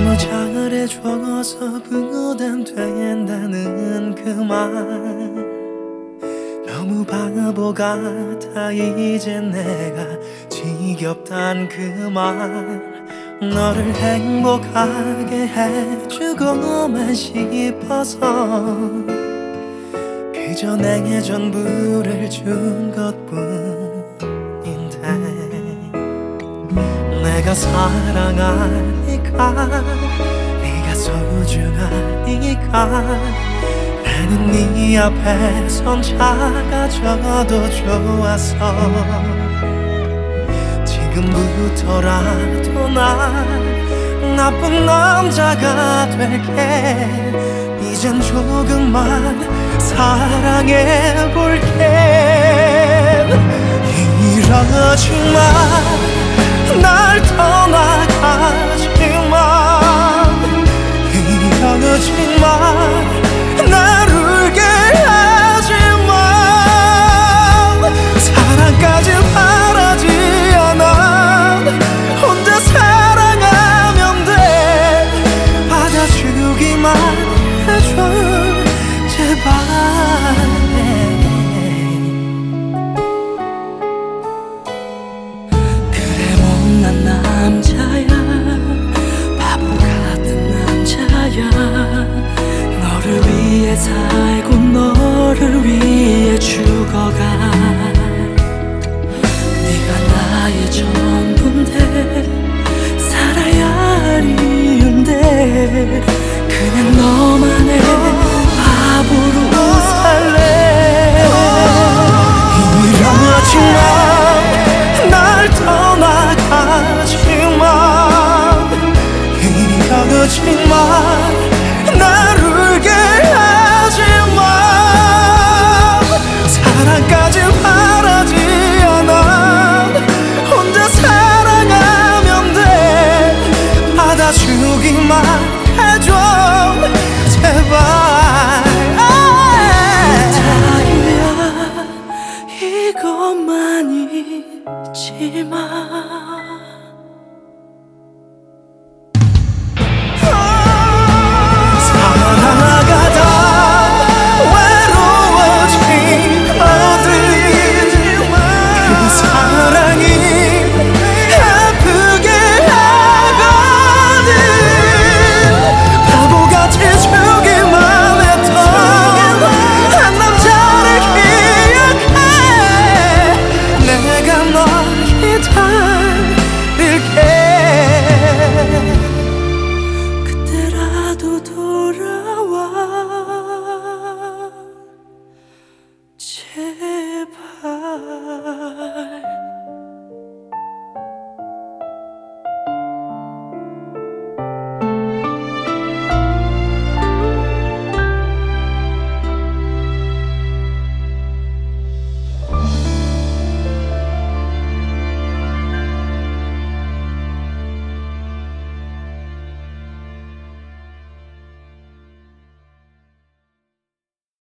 너무 잘해줘서 부담된다는 그 말 너무 바보 같아. 이제 내가 지겹단 그 말 너를 행복하게 해주고만 싶어서 그저 내게 전부를 준 것뿐인데 내가 사랑하니까 네가 소중하니까 나는 네 앞에 선 작아져도 좋았어. 지금부터라도 난 나쁜 남자가 될게. 이젠 조금만 사랑해볼게. 이러지마 날 떠나가지마. 이러지마 날 울게 하지마. 사랑까지 바라지 않아. 혼자 사랑하면 돼. 받아주기만 해줘 제발. 그래 못난 남자야 바보 같은 남자야. 너를 위해 살고 너를 위해 죽어가. 네가 나의 전부인데 살아야 할 이유인데 그냥 너만의 바보로 살래. 이러지마 날 떠나가지마. 이러지마 날 울게 하지마. 사랑까지 바라지 않아. 혼자 사랑하면 돼. 받아주기만